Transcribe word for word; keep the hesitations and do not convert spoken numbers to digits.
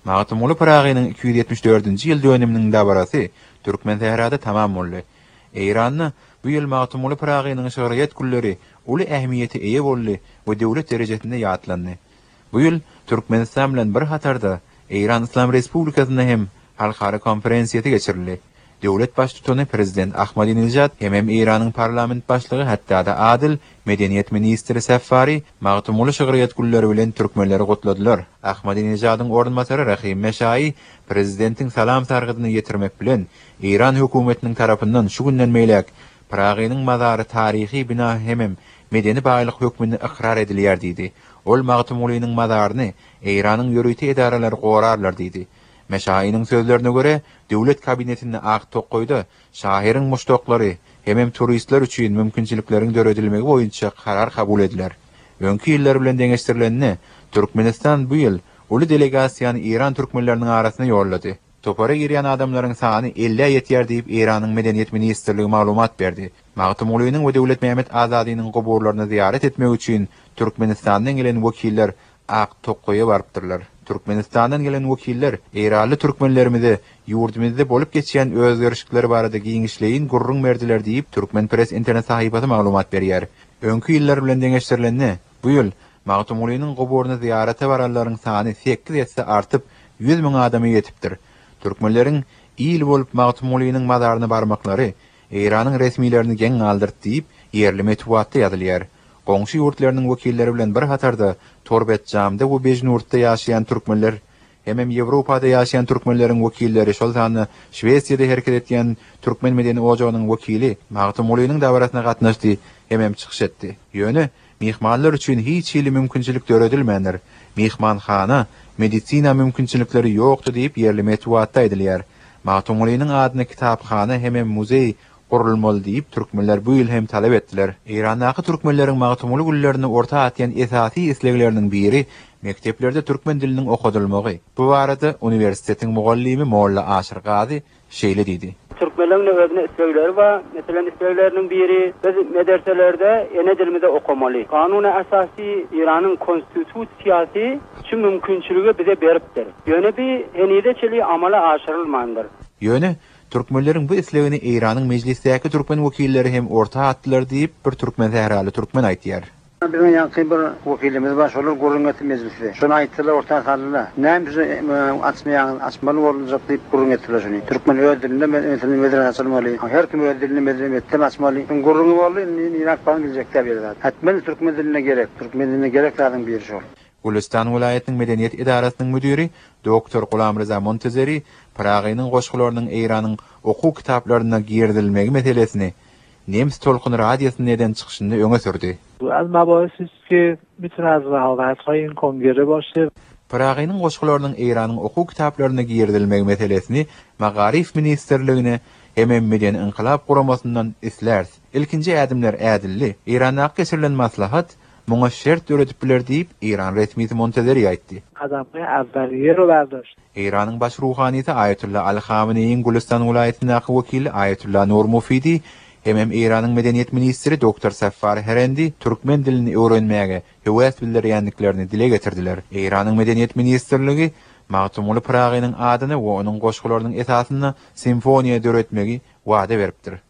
Magtymly Pragynyň iki yüz ýetmiş dördünji ýyl dönüminiň dabarasy Türkmen tährada tamam boldy. Eýranyň bu ýyl Magtymly Pragynyň şöhret gülleri uly ähmiýeti eýe boldy we döwlet derejesinde ýatlandy. Bu ýyl Türkmenistan bilen bir hatarda Eýran Islam Respublikasyna hem halkara konferensiýeti geçirildi. Döwlet başçysyny prezident Ahmadinejad hem Eýranyň parlament başlygy hatda da adil medeniýet ministri Saffari Magtymly şöhret gülleri bilen türkmenleri gotladylar. Ahmadinejadyň ornmasary Rahim Meşai prezidentiň salam sargydyny ýetirmek bilen Eýran hökümetiniň tarapyndan şu günden meýlek Pragynyň mazary taryhy bina hem medeni baýlyk hökmüni ikrar edilýär diýdi. Ol Magtymlynyň mazaryny Eýranyň ýörüti edaralary gorarlar diýdi. Meşaýynyň sözlerine göre döwlet kabinetinde ak tokoýda şahiriň muştoklary hem turistler üçin mümkinçilikleriň döredilmegi boýunça karar kabul ediler. Öňki ýyllar bilen deňeşdirilenne Türkmenistan bu ýyl uly delegasiýany Eýran türkmenleriniň arasyna ýollady. Topara girýän adamlaryň sany elliye ýetýär diýip Eýranyň medeniýet ministrligi maglumat berdi. Magtymlynyň we Döwlet Mehmet Azadynyň goburlaryny ziyaret etmek üçin Türkmenistandan gelen wekiller ak tokoýa barypdyrlar. Türkmenistandan gelen wekiller Eýranly türkmenlerimizi ýurdumyzda bolup geçýän özgerişikleri barada giňişleýin gurrun berdiler diýip Türkmen Press internet sahypasy maglumat berýär. Öňki ýyllar bilen deňeşdirilenne bu ýyl Magtymlynyň goburyny ziyaret baranlaryň sany sekiz ýetse artyp yüz miň adamy ýetipdir. Türkmenleriň ýyl bolup Magtymlynyň mazaryna barmaklary Eýranyň resmiýlerini geň aldyrdy diýip ýerli metbuatda ýazylýar. Goňşy ýurtlarynyň wekilleri bilen bir hatarda Torbetjamda we Bejnurtda ýaşaýan türkmenler hem Ýewropada ýaşaýan türkmenleriň wekilleri şol sany Şwesiýada hereket etýän Türkmen medeni ojagynyň wekili Magtymlynyň dawratyna gatnaşdy hem çykyş etdi. Ýöne mihmanlar üçin hiç ýyly mümkinçilik döredilmändir. Mihmanhana medisina mümkinçilikleri ýokdy diýip ýerli metbuatda edilýär. Magtymlynyň adyny kitapxana hem muzey gurulmaly diýip türkmenler bu ýyl hem talep etdiler. Eýrandaky türkmenleriň Magtymly güllerini orta atýan esasy islegleriň biri mekteplerde türkmen diliniň okudylmagy. Bu barada universitetiň mugallimi Molla Aşyr Gazi şeýle diýdi. Türkmenleriň özüne islegleri var. Mesela islegleriň biri biz medreselerde ene dilimizde okumaly. Kanuny asasy Eýranyň konstitusiýasy şu mümkinçiligi bize beripdir. Ýöne bir enide çeli amala aşyrylmandyr. Ýöne Türkmenlerin bu islegini Eýranyň mejlisdäki türkmen wekilleri hem orta atdylar diýip bir türkmen tähraly türkmen aýtýar. Bizim ýa-da bir wekilimiz var, şolar gurulmaty mejlisde. Şonu aýtdylar, orta saldylar. Näme biz açmaýan, açmaly boljak diýip gurulma etdiler şonu. Türkmen öz dilinde mesela medrese açylmaly. Her kim öz dilinde medrese açmaly. Gurulma boldy, Irak baň biljekler berýär. Hatman türkmen diline gerek, türkmen diline gerek zadyň biri şol. Gulistan vilayatynyň medeniýet idarasynyň müdiri doktor Gulam Rıza Montezeri Pragynyň goşgularynyň Eýranyň okuw kitaplaryna girdilmegi meselesini Nemis tolkun radyosynyň neden çykyşynda öňe sürdi. از مباحثی که میتونه از رقابت‌های این کنگره باشه. Pragynyň goşgularynyň Eýranyň okuw kitaplaryna girdilmegi meselesini Magarif ministrligine hem meden inqilab guramasyndan islärs. İlkinji ädimler ädilli. Eýrandaky geçirilen maslahat muňa şert öredip biler diýip Eýran resmiýeti Montezeri aýtdy. Adamly awwaliýe ro berdiler. Eýranyň baş ruhaniýeti Ayetullah Al-Khameneiň Gulistan vilayatynyň wekili Ayetullah Nur Mufidi hem Eýranyň medeniýet ministri doktor Saffar Herendi türkmen dilini öwrenmäge höwes bildirýändiklerini dile getirdiler. Eýranyň medeniýet ministrligi Magtymly Pragynyň adyny we onuň goşgularynyň esasyny simfoniýa döretmegi wada beripdir.